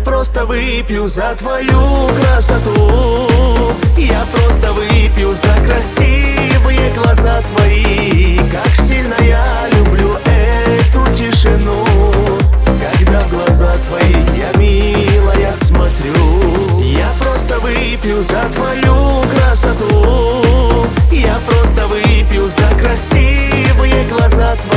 просто выпью за твою красоту. Я просто выпью за красивые глаза твои. Как сильно я люблю эту тишину, когда в глаза твои я, милая, смотрю. Я просто выпью за твою красоту. Я просто выпью за красивые глаза твои.